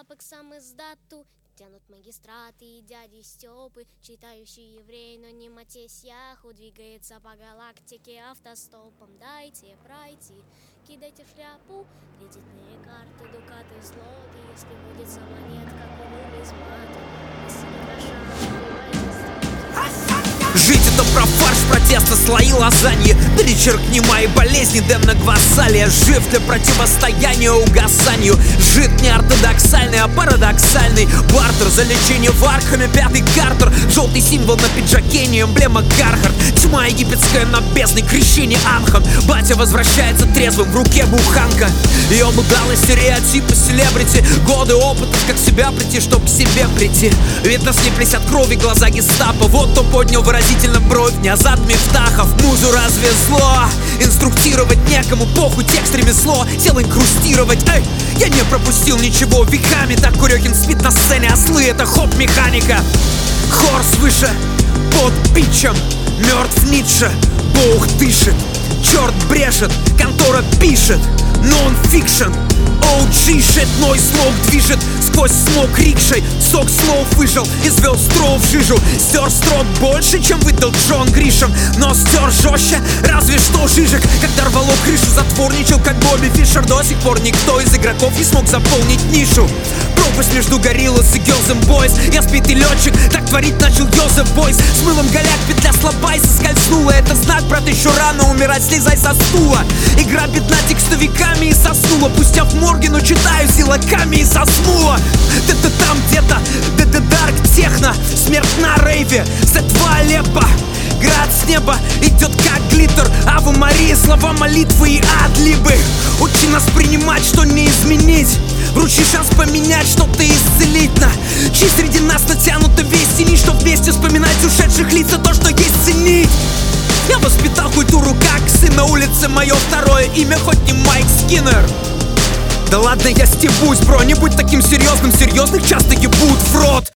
папок сам издату. Тянут магистраты и дяди Степы, читающий еврей, но не Матесь Яху. Двигается по галактике автостопом. Дайте пройти, кидайте в шляпу кредитные карты, дукаты, злоты. Если водится монетка, кулю без мата. Если не гроша, убивайте стрелки. Жить это про фарш, протеста, слои лазаньи. Перечеркни мои болезни, Дэмна Гвассалия. Жив для противостояния угасанию. Жид не ортодоксальный, а парадоксальный. Бартер за лечение в Архаме, пятый Картер. Желтый символ на пиджаке, не эмблема Кархард. Тьма египетская на бездной, крещение Анхан. Батя возвращается трезвым, в руке буханка. И он дал из стереотипа селебрити. Годы опытов, как себя прийти, чтоб к себе прийти. Видно, слиплись от крови глаза гестапо. Вот кто поднял выразительно бровь, не азат Мифтахов. Музу развезло, инструктировать некому, похуй, текст, ремесло. Сел инкрустировать, эй, я не пропустил ничего веками. Так Курехин спит на сцене, ослы, это хоп-механика. Хор свыше, под питчем, мертв Ницше. Бог дышит, черт брешет, контора пишет. Нон-фикшн, OG shit, мой слог движет сквозь смог рикшей. Сок слов выжил и звел строл в жижу. Стер строк больше, чем выдал Джон Гришем. Но стер жестче, разве что Жижик. Когда рвало крышу, затворничал, как Бобби Фишер. До сих пор никто из игроков не смог заполнить нишу. Пропасть между Гориллас и Girls and Boys. Я сбитый летчик, так творить начал Йозеф Бойс. С мылом голяк, петля слаба и соскользнула. Это знак, брат, еще рано умирать, слезай со стула. Игра бедна текстовиками и соснула. Пустя в морге, но читаю силаками и заснула. Ты там где-то, дарк техно. Смерть на рейве, Z2 Алеппо. Град с неба идет как глиттер. Ава Мария, слова молитвы и адлибы. Учи нас принимать, что не изменить. Вручи шанс поменять, что-то исцелить. Чьи среди нас натянута весь тени, что вместе вспоминать ушедших лиц, то, что есть, ценить. Я воспитал культуру как сын, на улице мое второе имя, хоть не Майк Скиннер. Да ладно, я стебусь, бро, не будь таким серьезным, серьезных часто ебут в рот.